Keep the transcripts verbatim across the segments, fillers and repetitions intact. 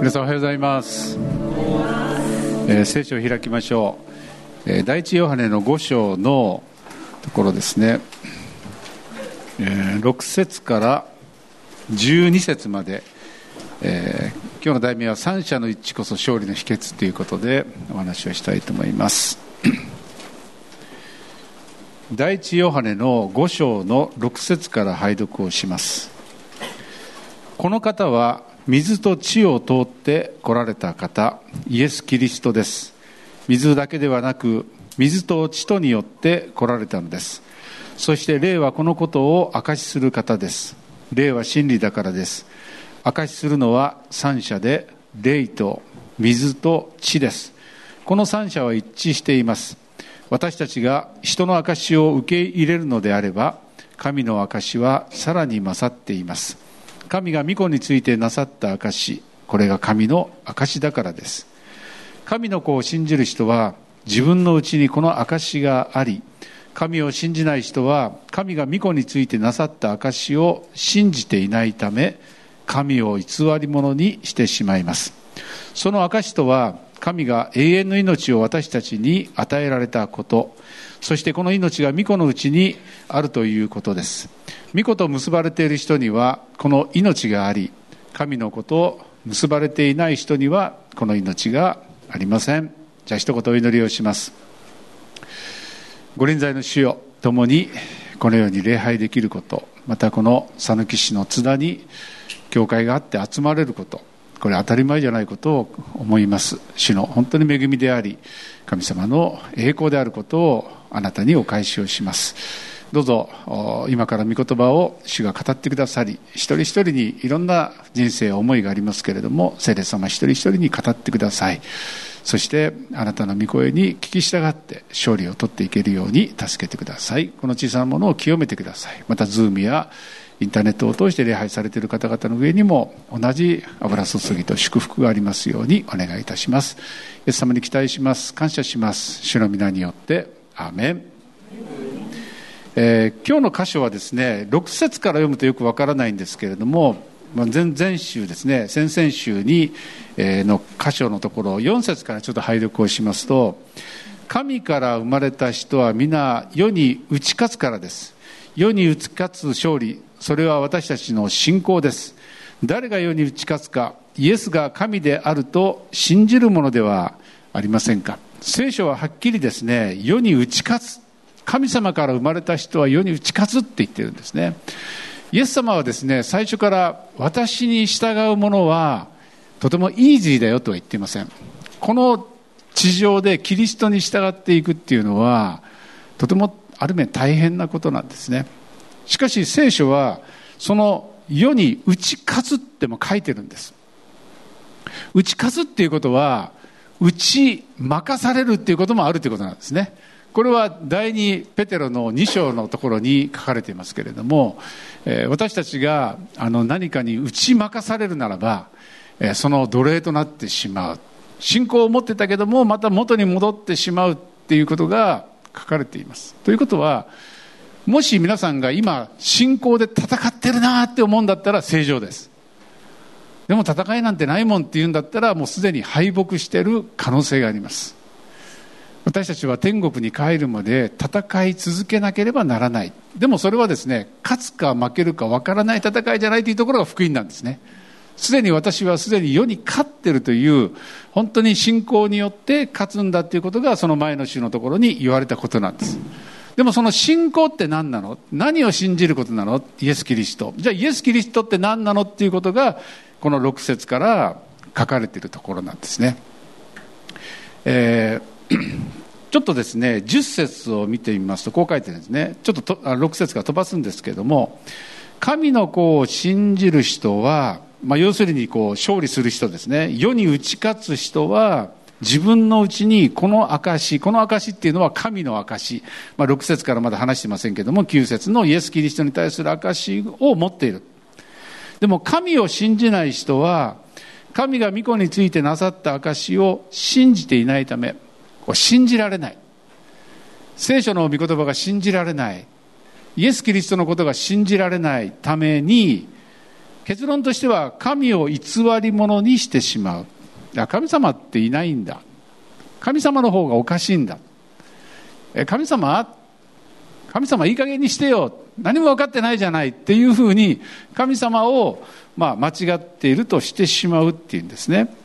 皆さんおはようございます。えー、聖書を開きましょう。えー、第一ヨハネのご章のところですね、えー、ろく節からじゅうに節まで、えー、今日の題名は三者の一致こそ勝利の秘訣ということでお話をしたいと思います。第一ヨハネのご章のろく節から拝読をします。この方は水と地を通って来られた方、イエス・キリストです。水だけではなく、水と地とによって来られたのです。そして霊はこのことを証しする方です。霊は真理だからです。証しするのは三者で、霊と水と地です。この三者は一致しています。私たちが人の証しを受け入れるのであれば、神の証しはさらに勝っています。神が御子についてなさった証し、これが神の証しだからです。神の子を信じる人は自分のうちにこの証しがあり、神を信じない人は神が御子についてなさった証しを信じていないため、神を偽り者にしてしまいます。その証しとは、神が永遠の命を私たちに与えられたこと、そしてこの命が御子のうちにあるということです。御子と結ばれている人にはこの命があり、神の子と結ばれていない人にはこの命がありません。じゃあ一言お祈りをします。ご臨在の主よ、共にこのように礼拝できること、またこの讃岐市の津田に教会があって集まれること、これ当たり前じゃないことを思います。主の本当に恵みであり、神様の栄光であることをあなたにお返しをします。どうぞ今から御言葉を主が語ってくださり、一人一人にいろんな人生思いがありますけれども、聖霊様一人一人に語ってください。そしてあなたの御声に聞き従って勝利を取っていけるように助けてください。この小さなものを清めてください。またズームやインターネットを通して礼拝されている方々の上にも同じ油注ぎと祝福がありますようにお願いいたします。イエス様に期待します。感謝します。主の皆によってアーメン。えー、今日の箇所はですね、ろく節から読むとよくわからないんですけれども、まあ、前, 前週ですね、先々週に、えー、の箇所のところよん節からちょっと拝読をしますと、神から生まれた人は皆世に打ち勝つからです。世に打ち勝つ勝利、それは私たちの信仰です。誰が世に打ち勝つか、イエスが神であると信じるものではありませんか。聖書ははっきりですね、世に打ち勝つ、神様から生まれた人は世に打ち勝つって言ってるんですね。イエス様はですね、最初から私に従う者はとてもイージーだよとは言っていません。この地上でキリストに従っていくっていうのはとてもある面大変なことなんですね。しかし聖書はその世に打ち勝つっても書いてるんです。打ち勝つっていうことは打ち負かされるっていうこともあるということなんですね。これは第二ペテロのに章のところに書かれていますけれども、えー、私たちがあの何かに打ち負かされるならば、えー、その奴隷となってしまう。信仰を持ってたけどもまた元に戻ってしまうっていうことが書かれています。ということは、もし皆さんが今信仰で戦ってるなって思うんだったら正常です。でも戦いなんてないもんっていうんだったら、もうすでに敗北している可能性があります。私たちは天国に帰るまで戦い続けなければならない。でもそれはですね、勝つか負けるか分からない戦いじゃないというところが福音なんですね。すでに私はすでに世に勝っているという、本当に信仰によって勝つんだということがその前の週のところに言われたことなんです。でもその信仰って何なの？何を信じることなの？イエス・キリスト。じゃあイエス・キリストって何なのっていうことがこのろく節から書かれているところなんですね。えーちょっとですね、じゅっ節を見てみますとこう書いてるんですね。ちょっととろく節から飛ばすんですけれども、神の子を信じる人は、まあ、要するにこう勝利する人ですね。世に打ち勝つ人は自分のうちにこの証、この証っていうのは神の証、まあ、ろく節からまだ話してませんけれども、きゅう節のイエス・キリストに対する証を持っている。でも神を信じない人は神が御子についてなさった証を信じていないため、信じられない。聖書の御言葉が信じられない。イエス・キリストのことが信じられないために、 結論としては、神を偽り者にしてしまう。いや、神様っていないんだ。神様の方がおかしいんだ。え、神様、神様いい加減にしてよ。何も分かってないじゃないっていうふうに、神様を、まあ、間違っているとしてしまうっていうんですね。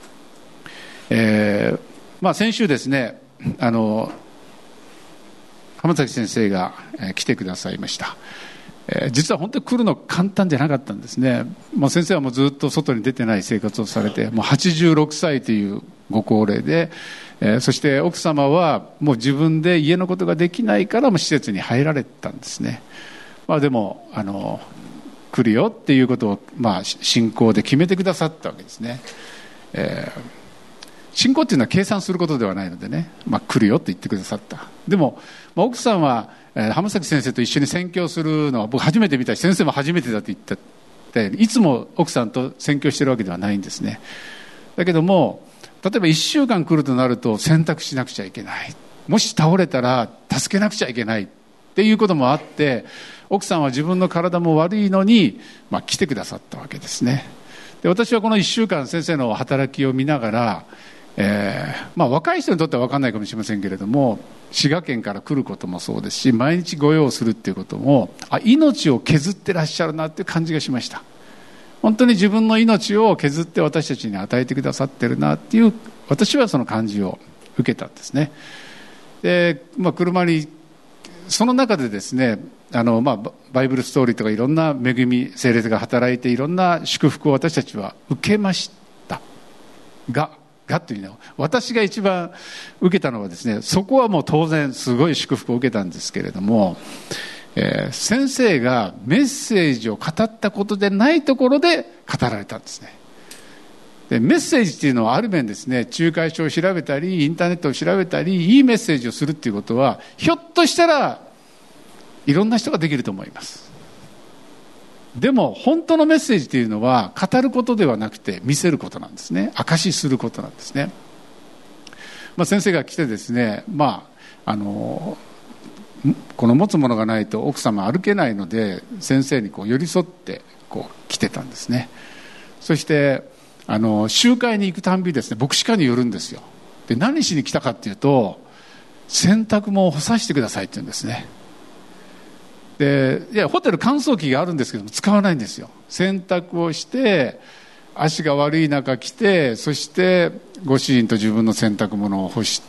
えー、まあ、先週ですね、あの、浜崎先生が来てくださいました。えー、実は本当に来るの簡単じゃなかったんですね。まあ、先生はもうずっと外に出てない生活をされて、もうはちじゅうろくさいというご高齢で、えー、そして奥様はもう自分で家のことができないからもう施設に入られたんですね。まあ、でもあの来るよっていうことを、まあ、信仰で決めてくださったわけですね。えー、信仰っていうのは計算することではないのでね、まあ、来るよって言ってくださった。でも、まあ、奥さんは浜崎先生と一緒に宣教するのは僕初めて見たし、先生も初めてだと言ったっていつも奥さんと宣教してるわけではないんですね。だけども例えばいっしゅうかん来るとなると選択しなくちゃいけない、もし倒れたら助けなくちゃいけないっていうこともあって、奥さんは自分の体も悪いのに、まあ、来てくださったわけですね。で、私はこのいっしゅうかん先生の働きを見ながら、えーまあ、若い人にとっては分かんないかもしれませんけれども、滋賀県から来ることもそうですし、毎日御用するっていうことも、あ、命を削ってらっしゃるなっていう感じがしました。本当に自分の命を削って私たちに与えてくださってるなっていう、私はその感じを受けたんですね。で、まあ、車にその中でですね、あの、まあ、バイブルストーリーとかいろんな恵み、聖霊が働いていろんな祝福を私たちは受けましたががというのは、私が一番受けたのはですね、そこはもう当然すごい祝福を受けたんですけれども、えー、先生がメッセージを語ったことでないところで語られたんですね。で、メッセージっていうのはある面ですね、仲介書を調べたりインターネットを調べたりいいメッセージをするっていうことは、ひょっとしたらいろんな人ができると思います。でも本当のメッセージというのは語ることではなくて見せることなんですね。証しすることなんですね。まあ、先生が来てですね、まあ、あのこの持つものがないと奥様歩けないので、先生にこう寄り添ってこう来てたんですね。そしてあの集会に行くたんびですね、牧師館に寄るんですよ。で、何しに来たかっていうと、洗濯物を干させてくださいって言うんですね。で、いや、ホテル乾燥機があるんですけども使わないんですよ。洗濯をして足が悪い中来て、そしてご主人と自分の洗濯物を干して、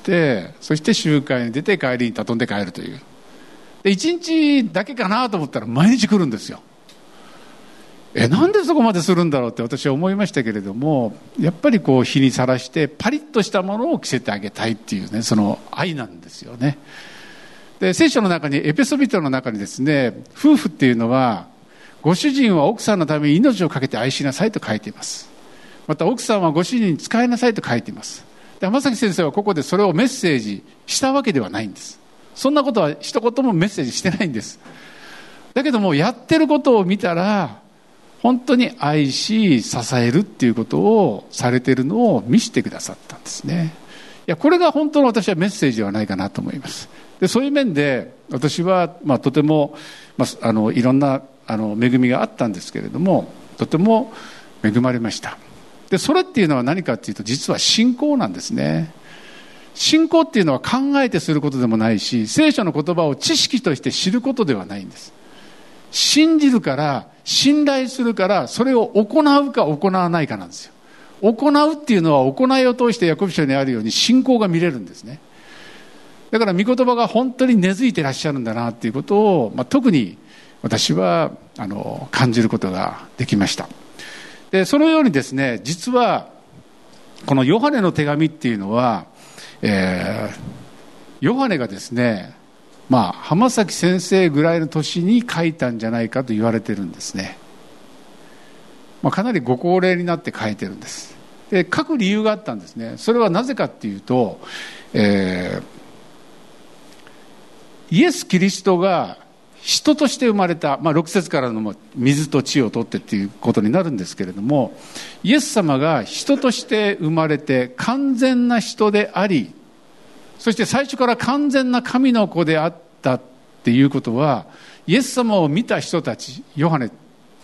そして集会に出て帰りに畳んで帰るという。で、一日だけかなと思ったら毎日来るんですよ。え、なんでそこまでするんだろうって私は思いましたけれども、やっぱりこう日にさらしてパリッとしたものを着せてあげたいっていうね、その愛なんですよね。で、聖書の中に、エペソビトの中にですね、夫婦っていうのはご主人は奥さんのために命を懸けて愛しなさいと書いています。また奥さんはご主人に仕えなさいと書いています。で、浜崎先生はここでそれをメッセージしたわけではないんです。そんなことは一言もメッセージしてないんです。だけどもやってることを見たら本当に愛し支えるっていうことをされているのを見せてくださったんですね。いや、これが本当の私はメッセージではないかなと思います。で、そういう面で私は、まあ、とても、まあ、あのいろんなあの恵みがあったんですけれども、とても恵まれました。で、それっていうのは何かっていうと、実は信仰なんですね。信仰っていうのは考えてすることでもないし、聖書の言葉を知識として知ることではないんです。信じるから、信頼するから、それを行うか行わないかなんですよ。行うっていうのは行いを通して、ヤコブ書にあるように信仰が見れるんですね。だから御言葉が本当に根付いていらっしゃるんだなっていうことを、まあ、特に私はあの感じることができました。で、そのようにですね、実はこのヨハネの手紙っていうのは、えー、ヨハネがですね、まあ、浜崎先生ぐらいの年に書いたんじゃないかと言われてるんですね。まあ、かなりご高齢になって書いてるんです。で、書く理由があったんですね。それはなぜかっていうと、えーイエス・キリストが人として生まれた、まあ、ろく節からの水と地を取ってっていうことになるんですけれども、イエス様が人として生まれて完全な人であり、そして最初から完全な神の子であったっていうことは、イエス様を見た人たち、ヨハネ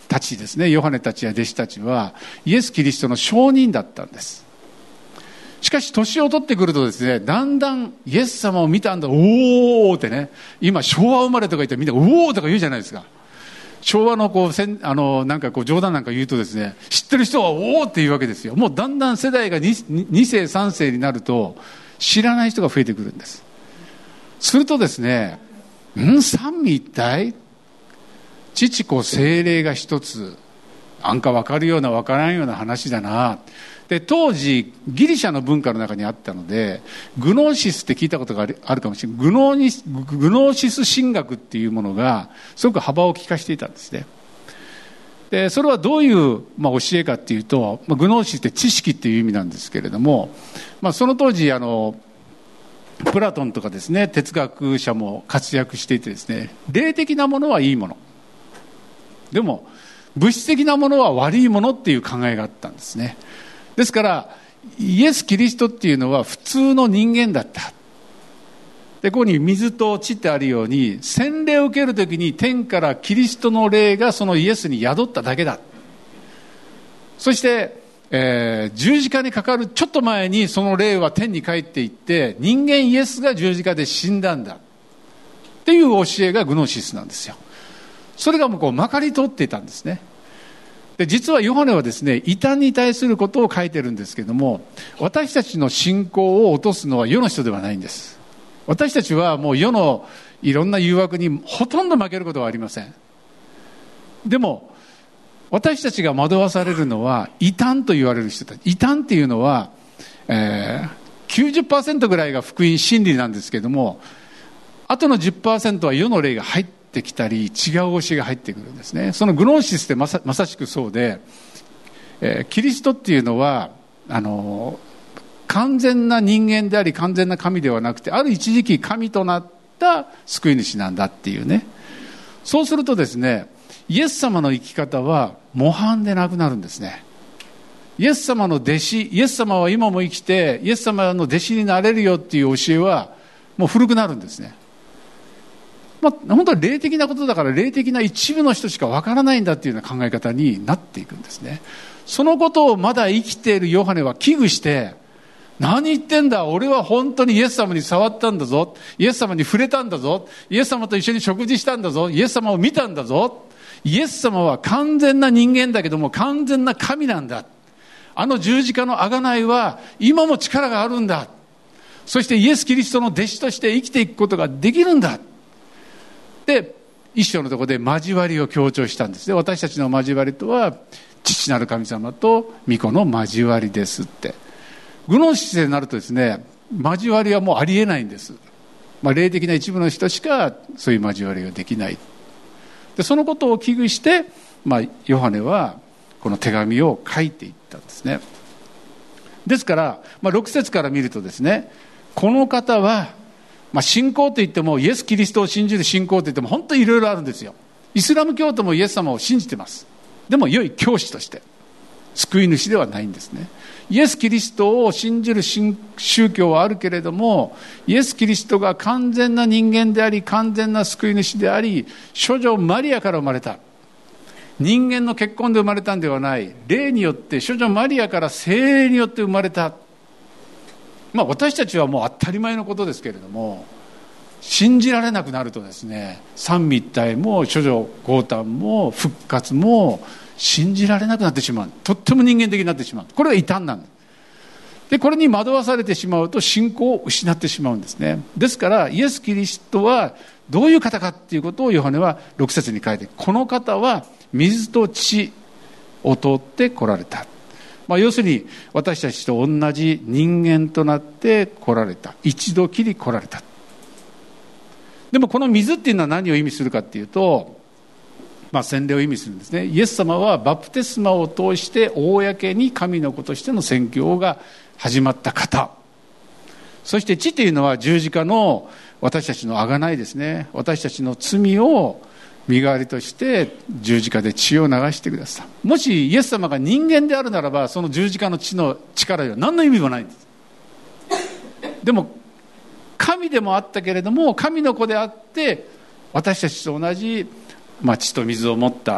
たちですね、ヨハネたちや弟子たちはイエス・キリストの証人だったんです。しかし年を取ってくるとですね、だんだんイエス様を見たんだ、おーってね、今昭和生まれとか言ってみんなおーとか言うじゃないですか。昭和のこうせんあのなんかこう冗談なんか言うとですね、知ってる人はおーって言うわけですよ。もうだんだん世代が 2, 2世さん世になると知らない人が増えてくるんです。するとですね、ん三位一体、父子精霊が一つ、なんか分かるような分からんような話だな。で当時ギリシャの文化の中にあったので、グノーシスって聞いたことがある、あるかもしれない。グノーニス、グノーシス神学っていうものがすごく幅を利かしていたんですね。でそれはどういう、まあ、教えかっていうと、まあ、グノーシスって知識っていう意味なんですけれども、まあ、その当時あのプラトンとかですね、哲学者も活躍していてですね、霊的なものはいいものでも物質的なものは悪いものっていう考えがあったんですね。ですからイエス・キリストっていうのは普通の人間だった。でここに水と地ってあるように、洗礼を受けるときに天からキリストの霊がそのイエスに宿っただけだ。そして、えー、十字架にかかるちょっと前にその霊は天に帰っていって、人間イエスが十字架で死んだんだっていう教えがグノーシスなんですよ。それがもうこうまかり通っていたんですね。で実はヨハネはですね、異端に対することを書いてるんですけども、私たちの信仰を落とすのは世の人ではないんです。私たちはもう世のいろんな誘惑にほとんど負けることはありません。でも私たちが惑わされるのは異端と言われる人たち。異端っていうのは、えー、きゅうじゅっパーセント ぐらいが福音真理なんですけども、あとの じゅっパーセント は世の霊が入っててきたり違う教えが入ってくるんですね。そのグノーシスってまさ、まさしくそうで、えー、キリストっていうのはあの完全な人間であり完全な神ではなくて、ある一時期神となった救い主なんだっていうね。そうするとですね、イエス様の生き方は模範でなくなるんですね。イエス様の弟子、イエス様は今も生きてイエス様の弟子になれるよっていう教えはもう古くなるんですね。まあ、本当は霊的なことだから霊的な一部の人しかわからないんだっていうような考え方になっていくんですね。そのことをまだ生きているヨハネは危惧して、何言ってんだ、俺は本当にイエス様に触ったんだぞ、イエス様に触れたんだぞ、イエス様と一緒に食事したんだぞ、イエス様を見たんだぞ、イエス様は完全な人間だけども完全な神なんだ、あの十字架の贖いは今も力があるんだ、そしてイエス・キリストの弟子として生きていくことができるんだ。で一章のところで交わりを強調したんですね。私たちの交わりとは父なる神様と御子の交わりですって。グノーシスになるとですね、交わりはもうありえないんです。まあ、霊的な一部の人しかそういう交わりができない。でそのことを危惧して、まあ、ヨハネはこの手紙を書いていったんですね。ですから、まあ、ろく節から見るとですね、この方はまあ、信仰といってもイエス・キリストを信じる信仰といっても本当にいろいろあるんですよ。イスラム教徒もイエス様を信じてます。でも良い教師として救い主ではないんですね。イエス・キリストを信じる宗教はあるけれども、イエス・キリストが完全な人間であり完全な救い主であり、処女マリアから生まれた、人間の結婚で生まれたんではない、霊によって処女マリアから聖霊によって生まれた。まあ、私たちはもう当たり前のことですけれども、信じられなくなるとですね、三位一体も処女降誕も復活も信じられなくなってしまう。とっても人間的になってしまう。これが異端なんです。でこれに惑わされてしまうと信仰を失ってしまうんですね。ですからイエス・キリストはどういう方かっていうことをヨハネはろく節に書いて、この方は水と血を通って来られた。まあ、要するに私たちと同じ人間となって来られた、一度きり来られた。でもこの水っていうのは何を意味するかっていうと、まあ、洗礼を意味するんですね。イエス様はバプテスマを通して公に神の子としての宣教が始まった方。そして血というのは十字架の私たちの贖いですね。私たちの罪を身代わりとして十字架で血を流してください。もしイエス様が人間であるならば、その十字架の血の力には何の意味もないんです。でも神でもあったけれども、神の子であって私たちと同じ、まあ、血と水を持った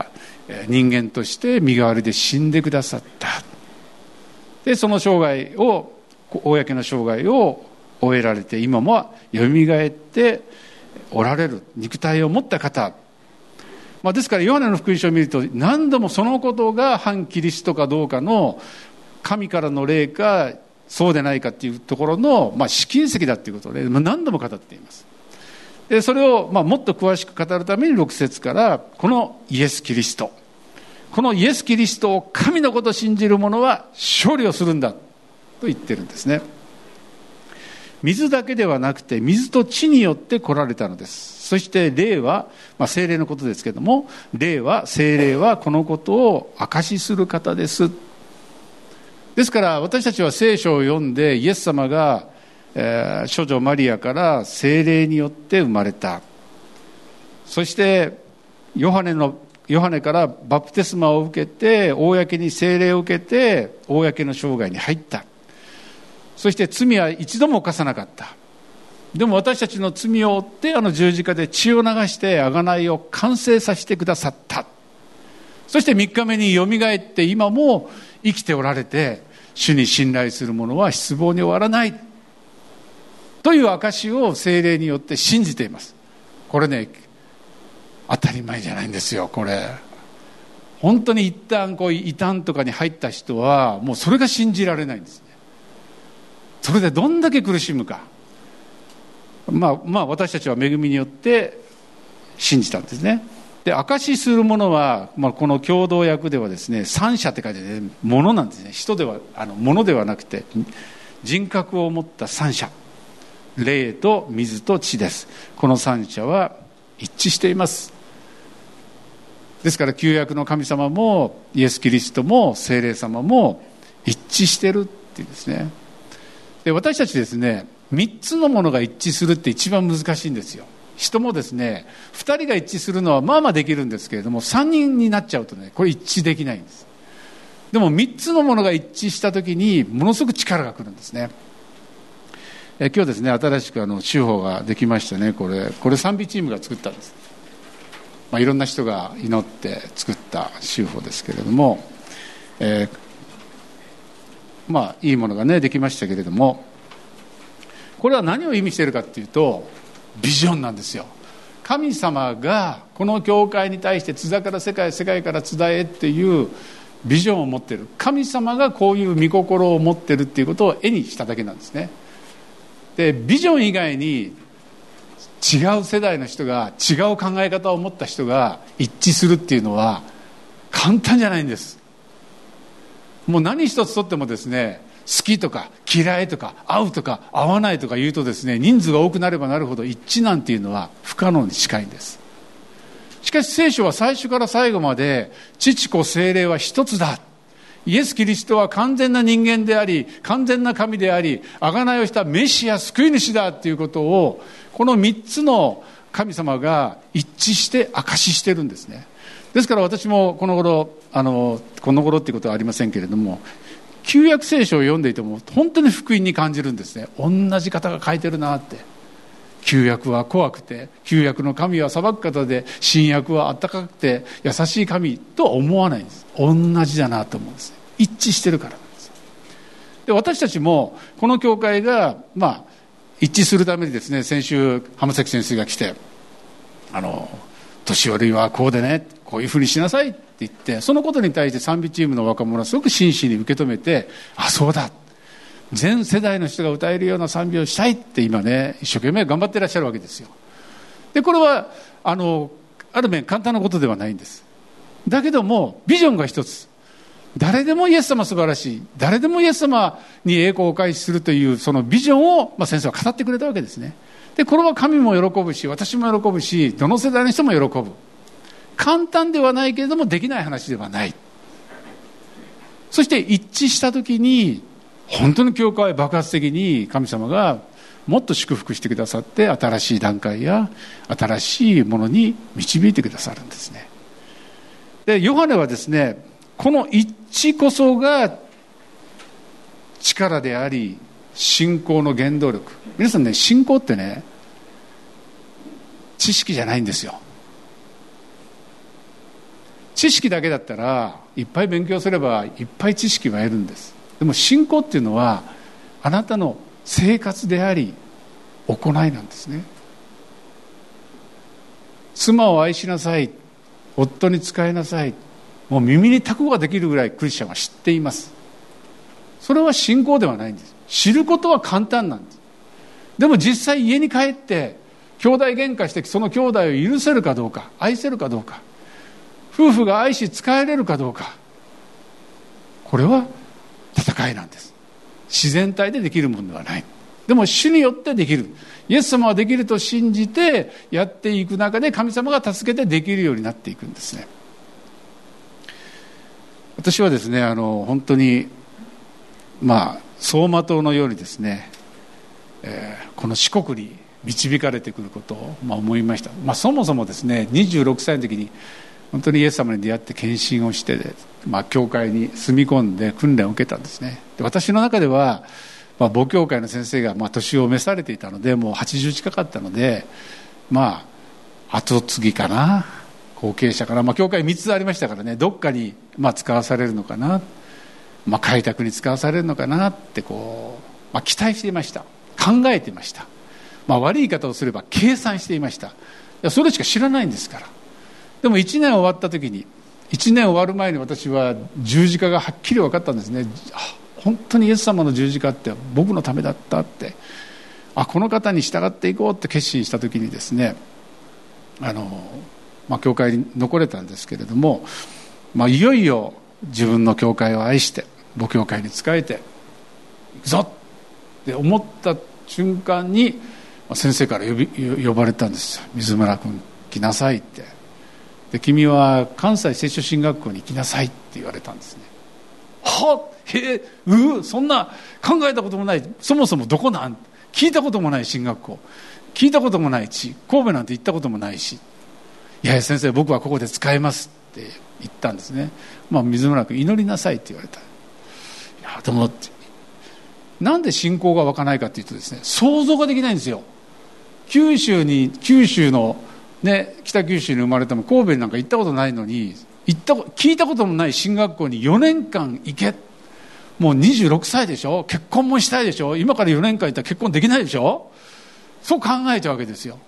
人間として身代わりで死んでくださった。でその生涯を公の生涯を終えられて、今もよみがえっておられる肉体を持った方、まあ、ですからヨハネの福音書を見ると何度もそのことが反キリストかどうかの神からの霊かそうでないかっていうところの、まあ、試金石だっていうことで何度も語っています。でそれをまあもっと詳しく語るためにろく節からこのイエス・キリスト、このイエス・キリストを神のことを信じる者は勝利をするんだと言ってるんですね。水だけではなくて水と地によって来られたのです。そして霊は、まあ、聖霊のことですけれども、霊は聖霊はこのことを証しする方です。ですから私たちは聖書を読んでイエス様が、えー、処女マリアから聖霊によって生まれた、そしてヨハネのヨハネからバプテスマを受けて公に聖霊を受けて公の生涯に入った。そして罪は一度も犯さなかった。でも私たちの罪を負ってあの十字架で血を流して贖いを完成させてくださった。そして三日目によみがえって今も生きておられて、主に信頼する者は失望に終わらないという証を聖霊によって信じています。これね、当たり前じゃないんですよ。これ本当に一旦こう異端とかに入った人はもうそれが信じられないんですね。それでどんだけ苦しむか。まあまあ私たちは恵みによって信じたんですね。で証しするものは、まあ、この共同訳ではですね、三者って書いてね、ものなんですね。人ではあのものではなくて人格を持った三者、霊と水と地です。この三者は一致しています。ですから旧約の神様もイエス・キリストも聖霊様も一致してるっていうんですね。で私たちですね、三つのものが一致するって一番難しいんですよ。人もですね、二人が一致するのはまあまあできるんですけれども、三人になっちゃうとね、これ一致できないんです。でも三つのものが一致した時にものすごく力が来るんですね。え今日ですね、新しくあの手法ができましたね。これこれ賛美チームが作ったんです。まあ、いろんな人が祈って作った手法ですけれども、えー、まあいいものがねできましたけれども、これは何を意味しているかっていうと、ビジョンなんですよ。神様がこの教会に対して津田から世界、世界から津田へっていうビジョンを持っている。神様がこういう御心を持っているっていうことを絵にしただけなんですね。でビジョン以外に違う世代の人が違う考え方を持った人が一致するっていうのは簡単じゃないんです。もう何一つとってもですね、好きとか嫌いとか合うとか合わないとか言うとですね、人数が多くなればなるほど一致なんていうのは不可能に近いんです。しかし聖書は最初から最後まで父子聖霊は一つだ、イエス・キリストは完全な人間であり完全な神であり贖いをしたメシア救い主だということを、この三つの神様が一致して証ししてるんですね。ですから私もこの頃あのこの頃っていうことはありませんけれども、旧約聖書を読んでいても本当に福音に感じるんですね。同じ方が書いてるなって。旧約は怖くて、旧約の神は裁く方で、新約は温かくて優しい神とは思わないんです。同じだなと思うんです。一致してるからなんです。で私たちもこの教会がまあ一致するためにですね、先週浜崎先生が来て、あの年寄りはこうでね、こういうふうにしなさいって言って、そのことに対して賛美チームの若者はすごく真摯に受け止めて、あ、そうだ、全世代の人が歌えるような賛美をしたいって今ね一生懸命頑張ってらっしゃるわけですよ。でこれはあのある面簡単なことではないんです。だけどもビジョンが一つ、誰でもイエス様素晴らしい、誰でもイエス様に栄光を開始するというそのビジョンを、まあ、先生は語ってくれたわけですね。でこれは神も喜ぶし私も喜ぶし、どの世代の人も喜ぶ。簡単ではないけれどもできない話ではない。そして一致した時に本当に教会は爆発的に神様がもっと祝福してくださって、新しい段階や新しいものに導いてくださるんですね。でヨハネはですね、この一致こそが力であり信仰の原動力。皆さんね、信仰ってね知識じゃないんですよ。 知識だけだったらいっぱい勉強すればいっぱい知識は得るんです。でも信仰っていうのはあなたの生活であり行いなんですね。妻を愛しなさい、夫に仕えなさい、もう耳にタコができるぐらいクリスチャンは知っています。それは信仰ではないんです。知ることは簡単なんです。でも実際家に帰って兄弟喧嘩してその兄弟を許せるかどうか、愛せるかどうか、夫婦が愛し仕えれるかどうか、これは戦いなんです。自然体でできるものではない。でも主によってできる。イエス様はできると信じてやっていく中で神様が助けてできるようになっていくんですね。私はですね、あの本当にまあ走馬灯のようにですね、えー、この四国に導かれてくることを、まあ、思いました。まあ、そもそもですね、にじゅうろくさいの時に本当にイエス様に出会って献身をして、まあ、教会に住み込んで訓練を受けたんですね。で、私の中では、まあ、母教会の先生がまあ年を召されていたので、もうはちじゅう近かったので、まあ後継ぎかな、後継者かな、まあ、教会みっつありましたからね、どっかにまあ使わされるのかな、まあ、開拓に使わされるのかなってこう、まあ、期待していました。考えていました。まあ、悪い言い方をすれば計算していました。いや、それしか知らないんですから。でもいちねん終わった時に、いちねん終わる前に私は十字架がはっきり分かったんですね。あ、本当にイエス様の十字架って僕のためだったって、あ、この方に従っていこうって決心した時にですね、あの、まあ、教会に残れたんですけれども、まあ、いよいよ自分の教会を愛して母教会に仕えていくぞって思った瞬間に先生から呼び呼ばれたんですよ。水村君来なさいって。で、君は関西聖書神学校に行きなさいって言われたんですね。はっ、へえ、うそんな考えたこともない、そもそもどこなん、聞いたこともない進学校、聞いたこともないし、神戸なんて行ったこともないし、いやいや先生、僕はここで使えますって言ったんですね。まあ、水村君祈りなさいって言われた。いやでもなんで信仰が湧かないかっていうとですね、想像ができないんですよ。九州に九州のね、北九州に生まれても神戸になんか行ったことないのに、行った聞いたこともない進学校によねんかん行け、もうにじゅうろくさいでしょ、結婚もしたいでしょ、今からよねんかん行ったら結婚できないでしょ、そう考えちゃうわけですよ。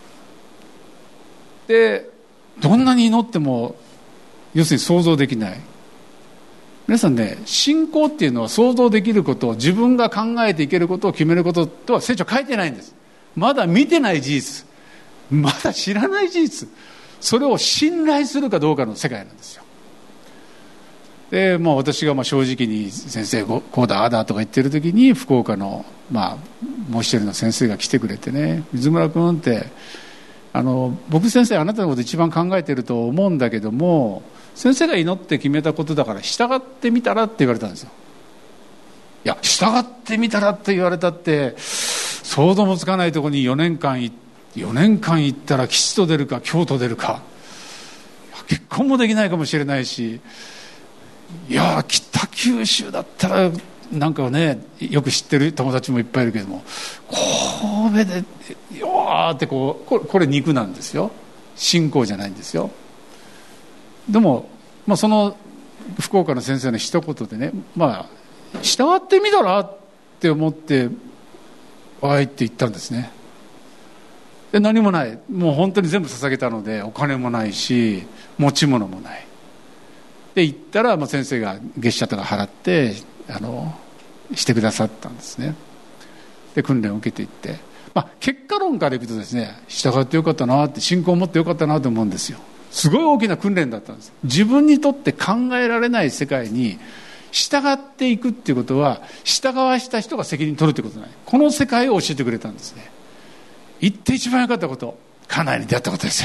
で、どんなに祈っても要するに想像できない。皆さんね、信仰っていうのは想像できることを、自分が考えていけることを決めることとは聖書書いてないんです。まだ見てない事実、まだ知らない事実、それを信頼するかどうかの世界なんですよ。で、まあ、私がまあ正直に先生こうだああだとか言ってる時に、福岡のまあもう一人の先生が来てくれてね、水村君って、あの僕先生あなたのこと一番考えてると思うんだけども、先生が祈って決めたことだから従ってみたらって言われたんですよ。いや、従ってみたらって言われたって想像もつかないところによねんかんよねんかん行ったら吉と出るか凶と出るか、結婚もできないかもしれないし、いや北九州だったらなんかね、よく知ってる友達もいっぱいいるけども、神戸でよーってこう、これ、これ肉なんですよ、信仰じゃないんですよ。でも、まあ、その福岡の先生の一言でね、まあ、従ってみたらって思ってわいって言ったんですね。で、何もない、もう本当に全部捧げたので、お金もないし持ち物もないで言ったら、まあ、先生が月謝とか払ってあのしてくださったんですね。で、訓練を受けていって、まあ、結果論からいくとですね、従ってよかったなって、信仰を持ってよかったなと思うんですよ。すごい大きな訓練だったんです。自分にとって考えられない世界に従っていくっていうことは、従わした人が責任取るってことない。この世界を教えてくれたんですね。行って一番良かったこと、家内に出会ったことですよ。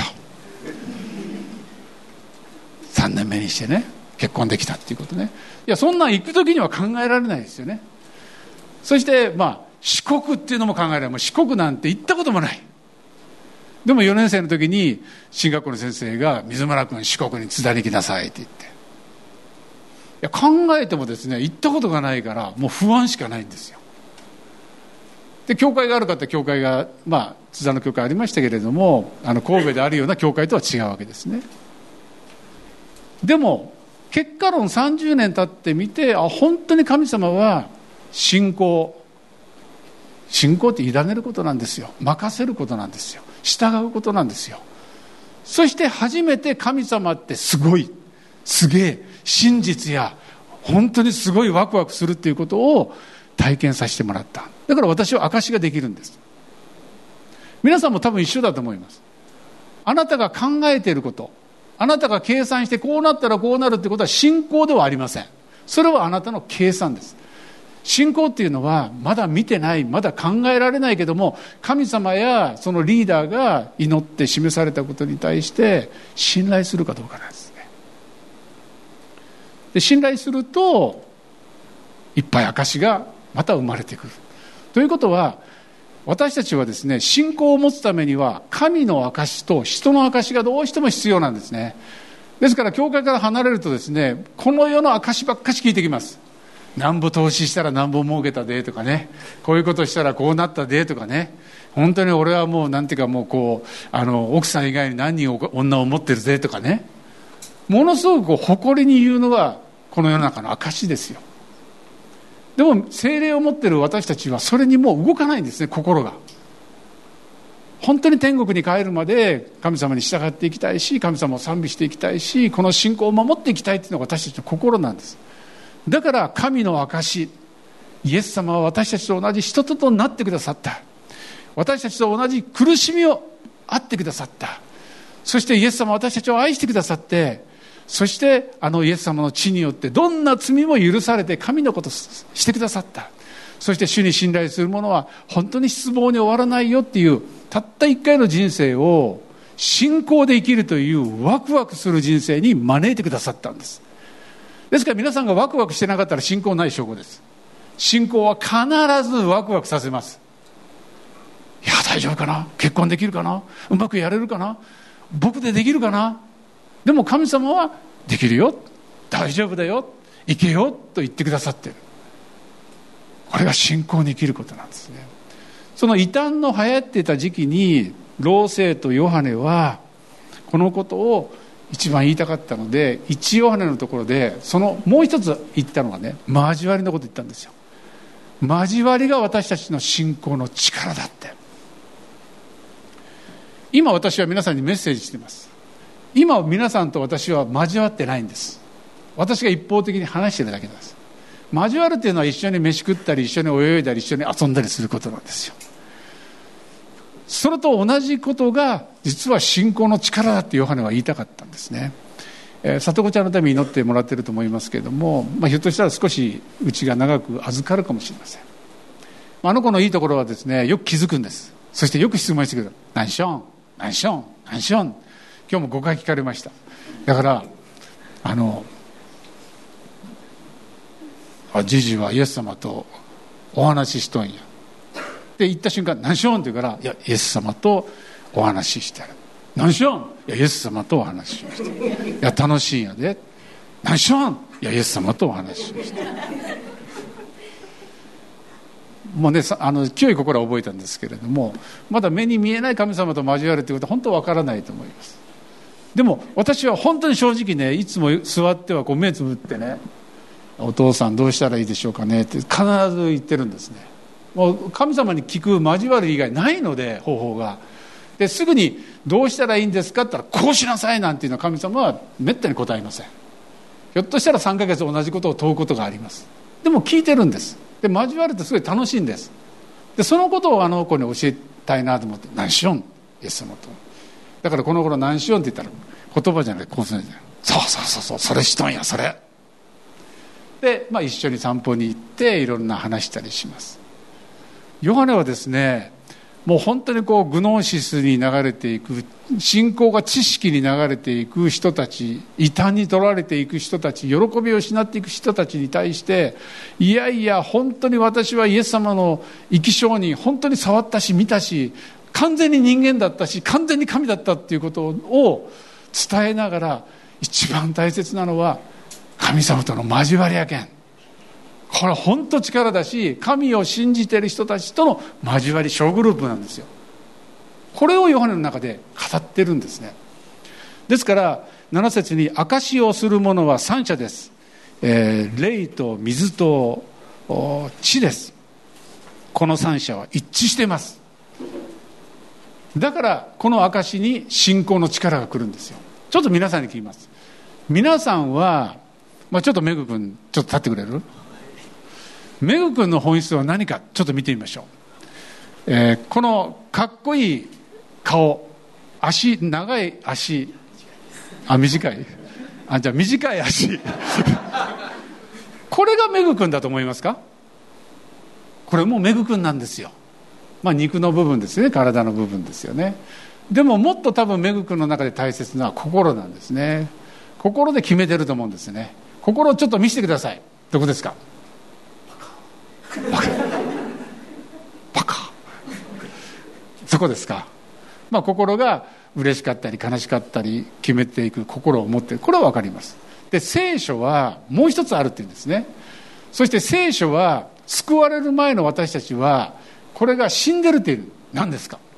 さんねんめにしてね、結婚できたっていうことね。いや、そんなん行く時には考えられないですよね。そしてまあ四国っていうのも考えられない。もう四国なんて行ったこともない。でもよねん生の時に進学校の先生が、水村君四国に津田に来なさいって言って、いや、考えてもですね、行ったことがないからもう不安しかないんですよ。で、教会があるかって、教会がまあ津田の教会ありましたけれども、あの神戸であるような教会とは違うわけですね。 でも結果論さんじゅうねん経ってみて、あ、本当に神様は信仰信仰って委ねることなんですよ。任せることなんですよ。従うことなんですよ。そして初めて神様ってすごい、すげえ、真実や本当にすごいワクワクするっていうことを体験させてもらった。だから私は証しができるんです。皆さんも多分一緒だと思います。あなたが考えていること、あなたが計算してこうなったらこうなるってことは信仰ではありません。それはあなたの計算です。信仰っていうのはまだ見てない、まだ考えられないけども、神様やそのリーダーが祈って示されたことに対して信頼するかどうかなんですね。で、信頼するといっぱい証がまた生まれてくるということは、私たちはですね、信仰を持つためには神の証と人の証がどうしても必要なんですね。ですから教会から離れるとですね、この世の証ばっかし聞いてきます。なんぼ投資したらなんぼ儲けたでとかね、こういうことしたらこうなったでとかね、本当に俺はもうなんていうかもうこうあの奥さん以外に何人女を持ってるぜとかね、ものすごくこう誇りに言うのがこの世の中の証ですよ。でも聖霊を持っている私たちはそれにもう動かないんですね。心が本当に天国に帰るまで神様に従っていきたいし、神様を賛美していきたいし、この信仰を守っていきたいというのが私たちの心なんです。だから神の証、イエス様は私たちと同じ人となってくださった。私たちと同じ苦しみをあってくださった。そしてイエス様は私たちを愛してくださって、そしてあのイエス様の血によってどんな罪も許されて神のことをしてくださった。そして主に信頼する者は本当に失望に終わらないよっていう、たった一回の人生を信仰で生きるというワクワクする人生に招いてくださったんです。ですから皆さんがワクワクしてなかったら信仰ない証拠です。信仰は必ずワクワクさせます。いや、大丈夫かな、結婚できるかな、うまくやれるかな、僕でできるかな。でも神様はできるよ、大丈夫だよ、行けよと言ってくださっている。これが信仰に生きることなんですね。その異端の流行っていた時期に老聖とヨハネはこのことを一番言いたかったので、一ヨハネのところでそのもう一つ言ったのがね、交わりのことを言ったんですよ。交わりが私たちの信仰の力だって。今私は皆さんにメッセージしています。今皆さんと私は交わってないんです。私が一方的に話しているだけなんです。交わるというのは一緒に飯食ったり、一緒に泳いだり、一緒に遊んだりすることなんですよ。それと同じことが実は信仰の力だってヨハネは言いたかったんですね。えー、里子ちゃんのために祈ってもらっていると思いますけれども、まあ、ひょっとしたら少しうちが長く預かるかもしれません。あの子のいいところはですね、よく気づくんです。そしてよく質問してくる。何しょん何しょん何しょん。今日もごかい聞かれました。だからあのあジジはイエス様とお話ししとんやで言った瞬間、何しよんって言うから、いやイエス様とお話ししてる。何しよん、いやイエス様とお話ししてる。いや楽しいんやで。何しよん、いやイエス様とお話ししてる。もうね、あの清い心は覚えたんですけれども、まだ目に見えない神様と交わるということは本当は分からないと思います。でも私は本当に正直ね、いつも座ってはこう目つぶってね、お父さんどうしたらいいでしょうかねって必ず言ってるんですね。もう神様に聞く交わる以外ないので、方法が。ですぐにどうしたらいいんですかって言ったら、こうしなさいなんていうのは神様はめったに答えません。ひょっとしたらさんかげつ同じことを問うことがあります。でも聞いてるんです。で交わるってすごい楽しいんです。でそのことをあの子に教えたいなと思って、何しよんイエス様と。だからこの頃何しよんって言ったら、言葉じゃなくてこうするんじゃない。そうそうそうそう、それしとんやそれで、まあ、一緒に散歩に行っていろんな話したりします。ヨハネはですね、もう本当にこうグノーシスに流れていく、信仰が知識に流れていく人たち、異端に取られていく人たち、喜びを失っていく人たちに対して、いやいや本当に私はイエス様の生き証に本当に触ったし見たし、完全に人間だったし完全に神だったっていうことを伝えながら、一番大切なのは神様との交わりやけん。これは本当力だし、神を信じている人たちとの交わり、小グループなんですよ。これをヨハネの中で語ってるんですね。 ですからなな節に証しをするものは三者です、えー、霊と水と地です。この三者は一致しています。だからこの証に信仰の力が来るんですよ。ちょっと皆さんに聞きます。皆さんは、まあ、ちょっとメグ君ちょっと立ってくれる？メグ君の本質は何かちょっと見てみましょう。えー、このかっこいい顔、足、長い足、あ、短いあ、じゃあ短い足これがメグ君だと思いますか？これもメグ君なんですよ。まあ肉の部分ですね、体の部分ですよね。でももっと多分メグ君の中で大切なのは心なんですね。心で決めてると思うんですね。心をちょっと見せてください。どこですか？バカバカそこですか？まあ心が嬉しかったり悲しかったり決めていく心を持っている、これは分かります。で聖書はもう一つあるっていうんですね。そして聖書は救われる前の私たちはこれが死んでるっていう。何ですか？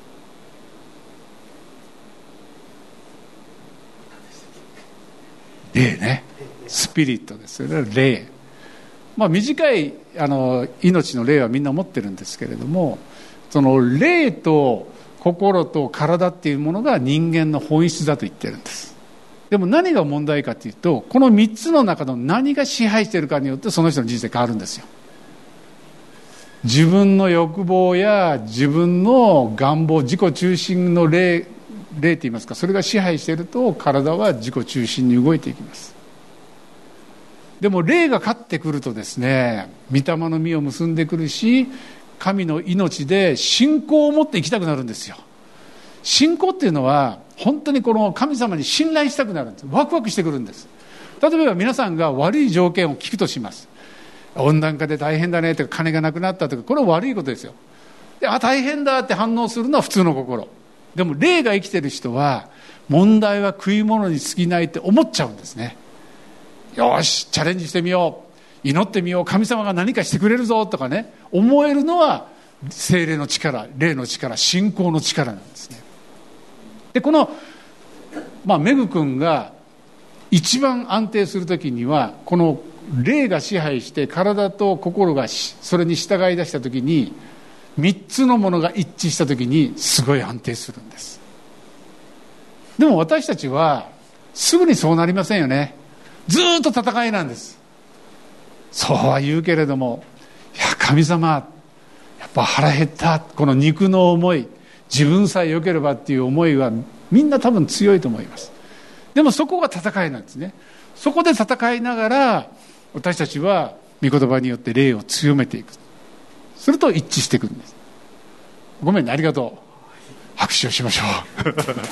霊ね。スピリットですよね。霊。まあ短いあの命の霊はみんな持ってるんですけれども、その霊と心と体っていうものが人間の本質だと言ってるんです。でも何が問題かというと、このみっつの中の何が支配しているかによってその人の人生変わるんですよ。自分の欲望や自分の願望、自己中心の霊、霊って言いますか、それが支配していると体は自己中心に動いていきます。でも霊が勝ってくるとですね、御霊の実を結んでくるし、神の命で信仰を持って生きたくなるんですよ。信仰っていうのは本当にこの神様に信頼したくなるんです。ワクワクしてくるんです。例えば皆さんが悪い条件を聞くとします。温暖化で大変だねとか、金がなくなったとか、これは悪いことですよ。で、あ、大変だって反応するのは普通の心。でも霊が生きてる人は問題は食い物に過ぎないって思っちゃうんですね。よしチャレンジしてみよう、祈ってみよう、神様が何かしてくれるぞとかね、思えるのは聖霊の力、霊の力、信仰の力なんですね。でこの、まあ、メグ君が一番安定するときには、この霊が支配して体と心がそれに従い出したときに、みっつのものが一致したときにすごい安定するんです。でも私たちはすぐにそうなりませんよね。ずっと戦いなんです。そうは言うけれども、いや神様やっぱ腹減った、この肉の思い、自分さえ良ければっていう思いはみんな多分強いと思います。でもそこが戦いなんですね。そこで戦いながら私たちは御言葉によって霊を強めていく。すると一致してくるんです。ごめんね、ありがとう。拍手をしましょう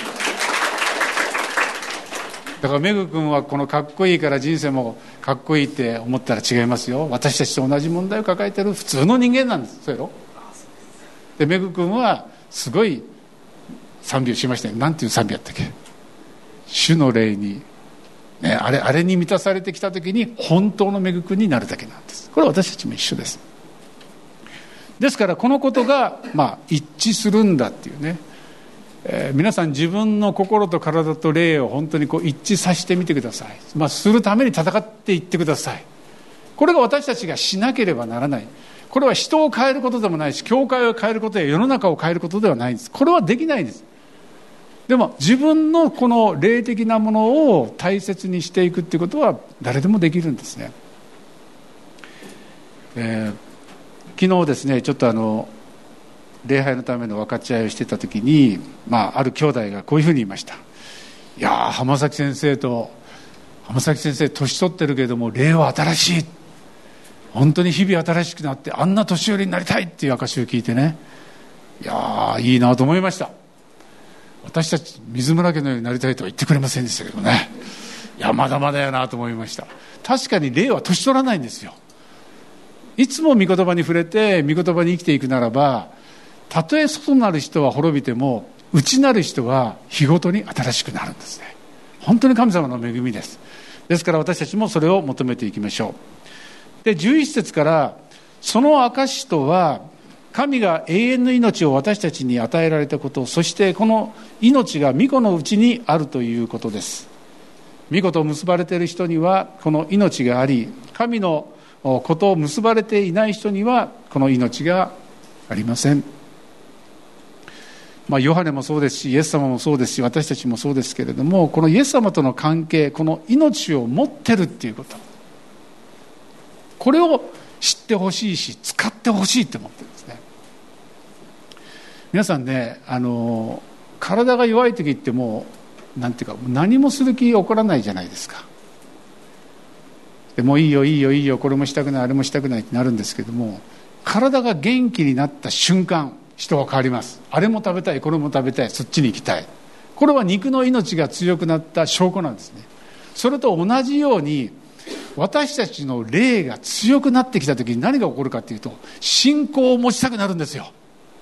だからメグ君はこのかっこいいから人生もかっこいいって思ったら違いますよ。私たちと同じ問題を抱えている普通の人間なんです。そうやろ。でメグ君はすごい賛美をしましたよ。なんていう賛美やったっけ。主の霊に、ね、あれあれに満たされてきた時に本当のメグ君になるだけなんです。これは私たちも一緒です。ですからこのことが、まあ、一致するんだっていうね、えー、皆さん自分の心と体と霊を本当にこう一致させてみてください。まあ、するために戦っていってください。これが私たちがしなければならない。これは人を変えることでもないし、教会を変えることや世の中を変えることではないんです。これはできないんです。でも自分のこの霊的なものを大切にしていくっていうことは誰でもできるんですね。えー、昨日ですね、ちょっとあの礼拝のための分かち合いをしていた時に、まあ、ある兄弟がこういうふうに言いました。いやー、浜崎先生と浜崎先生年取ってるけれども霊は新しい、本当に日々新しくなってあんな年寄りになりたいっていう証を聞いてね、いやーいいなと思いました。私たち水村家のようになりたいとは言ってくれませんでしたけどね、いやまだまだやなと思いました。確かに霊は年取らないんですよ。いつも御言葉に触れて御言葉に生きていくならば、たとえ外なる人は滅びても内なる人は日ごとに新しくなるんですね。本当に神様の恵みです。ですから私たちもそれを求めていきましょう。でじゅういち節から、その証とは神が永遠の命を私たちに与えられたこと、そしてこの命が御子のうちにあるということです。御子と結ばれている人にはこの命があり、神のことを結ばれていない人にはこの命がありません。まあ、ヨハネもそうですし、イエス様もそうですし、私たちもそうですけれども、このイエス様との関係、この命を持ってるっていうこと、これを知ってほしいし、使ってほしいって思ってるんですね。皆さんね、あの体が弱い時ってもうなんていうか、何もする気起こらないじゃないですか。でもういいよいいよいいよ、これもしたくないあれもしたくないってなるんですけども、体が元気になった瞬間、人は変わります。あれも食べたい、これも食べたい、そっちに行きたい。これは肉の命が強くなった証拠なんですね。それと同じように、私たちの霊が強くなってきた時に何が起こるかというと、信仰を持ちたくなるんですよ。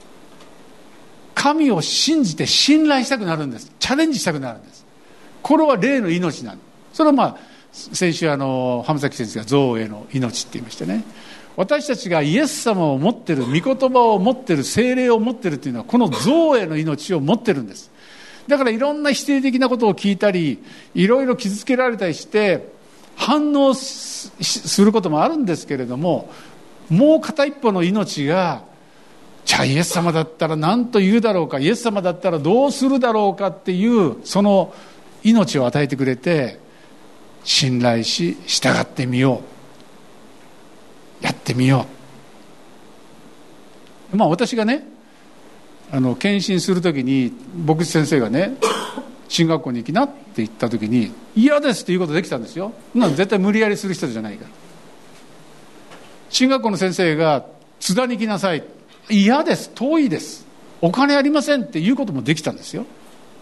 神を信じて信頼したくなるんです。チャレンジしたくなるんです。これは霊の命なんです。それはまあ先週あの浜崎先生が造営の命って言いましたね。私たちがイエス様を持っている、御言葉を持っている、聖霊を持っているというのはこの造営の命を持っているんです。だからいろんな否定的なことを聞いたり、いろいろ傷つけられたりして反応することもあるんですけれども、もう片一方の命が、じゃあイエス様だったら何と言うだろうか、イエス様だったらどうするだろうかっていうその命を与えてくれて、信頼し従ってみよう、やってみよう。まあ私がね、あの検診するときに牧師先生がね、進学校に行きなって言ったときに、嫌ですっていうことできたんですよ。そんなの絶対無理やりする人じゃないから。進学校の先生が津田に行きなさい、嫌です、遠いです、お金ありませんっていうこともできたんですよ。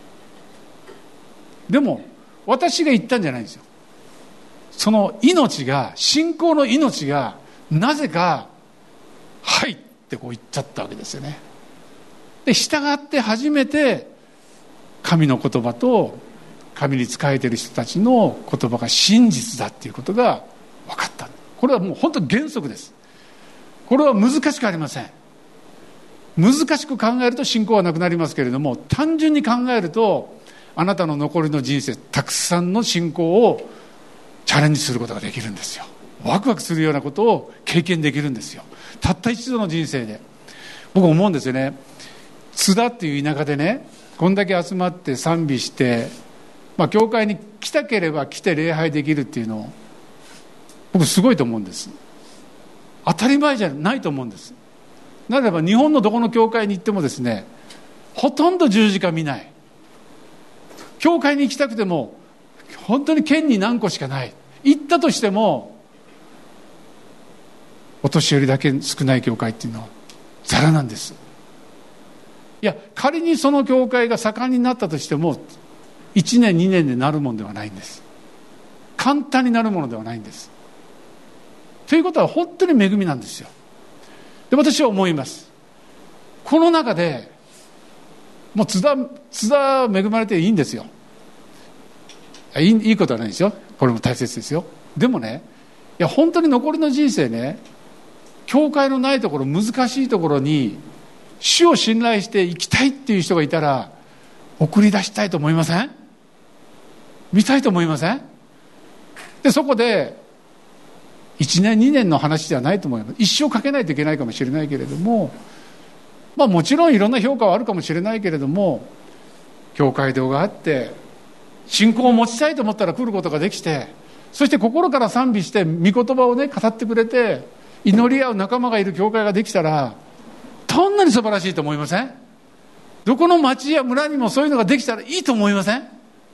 でも私が言ったんじゃないんですよ。その命が、信仰の命がなぜかはいってこう言っちゃったわけですよね。で従って初めて神の言葉と神に仕えている人たちの言葉が真実だっていうことが分かった。これはもう本当に原則です。これは難しくありません。難しく考えると信仰はなくなりますけれども、単純に考えるとあなたの残りの人生、たくさんの信仰をチャレンジすることができるんですよ。ワクワクするようなことを経験できるんですよ。たった一度の人生で。僕思うんですよね。津田っていう田舎でね、こんだけ集まって賛美して、まあ、教会に来たければ来て礼拝できるっていうのを僕すごいと思うんです。当たり前じゃないと思うんです。ならば日本のどこの教会に行ってもですね、ほとんど十字架見ない。教会に行きたくても本当に県に何個しかない。行ったとしてもお年寄りだけ少ない教会っていうのはザラなんです。いや、仮にその教会が盛んになったとしてもいちねんにねんでなるものではないんです。簡単になるものではないんです。ということは本当に恵みなんですよ。で、私は思います。この中でもう津田、津田恵まれていいんですよ。いい、いいことはないですよ。これも大切ですよ。でもね、いや本当に残りの人生ね、教会のないところ、難しいところに主を信頼して生きたいっていう人がいたら送り出したいと思いません？見たいと思いません？で、そこでいちねんにねんの話ではないと思います。一生かけないといけないかもしれないけれども、まあもちろんいろんな評価はあるかもしれないけれども、教会堂があって信仰を持ちたいと思ったら来ることができて、そして心から賛美して御言葉をね語ってくれて祈り合う仲間がいる教会ができたら、どんなに素晴らしいと思いません？どこの町や村にもそういうのができたらいいと思いません？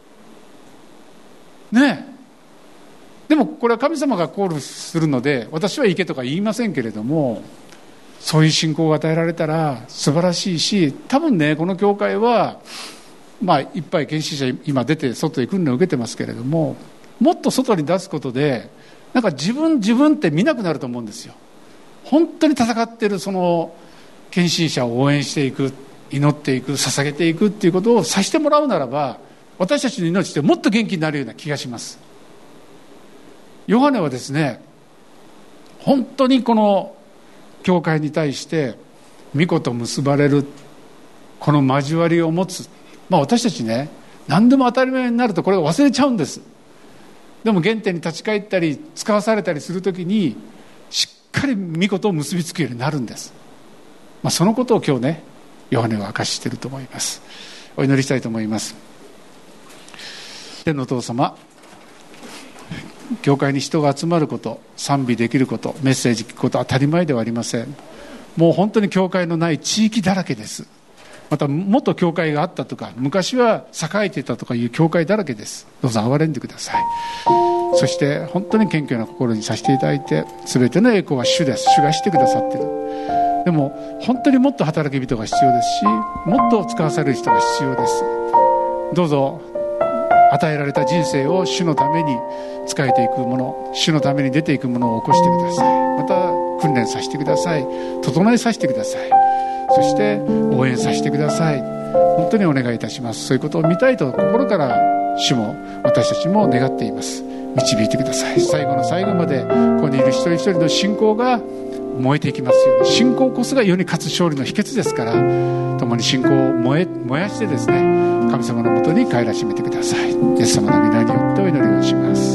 ねえ。でもこれは神様がコールするので私は行けとか言いませんけれども、そういう信仰が与えられたら素晴らしいし、多分ねこの教会はまあいっぱい献身者今出て外へ訓練を受けてますけれども、もっと外に出すことでなんか自分自分って見なくなると思うんですよ。本当に戦っているその献身者を応援していく、祈っていく、捧げていくっていうことをさせてもらうならば、私たちの命ってもっと元気になるような気がします。ヨハネはですね、本当にこの教会に対して御子と結ばれるこの交わりを持つ、まあ、私たちね、何でも当たり前になるとこれを忘れちゃうんです。でも原点に立ち返ったり使わされたりするときにしっかり御子と結びつくようになるんです。まあ、そのことを今日ね、ヨハネは明かししていると思います。お祈りしたいと思います。天のお父様、教会に人が集まること、賛美できること、メッセージ聞くことは当たり前ではありません。もう本当に教会のない地域だらけです。またもっと教会があったとか、昔は栄えていたとかいう教会だらけです。どうぞ憐れんでください。そして本当に謙虚な心にさせていただいて、全ての栄光は主です。主がしてくださっている。でも本当にもっと働き人が必要ですし、もっと使わされる人が必要です。どうぞ与えられた人生を主のために仕えていくもの、主のために出ていくものを起こしてください。また訓練させてください。整えさせてください。そして応援させてください。本当にお願いいたします。そういうことを見たいと心から主も私たちも願っています。導いてください。最後の最後までここにいる一人一人の信仰が燃えていきますように。信仰こそが世に勝つ勝利の秘訣ですから、共に信仰を燃え燃やしてですね、神様のもとに帰らしめてください。イエス様の皆によってお祈りをします。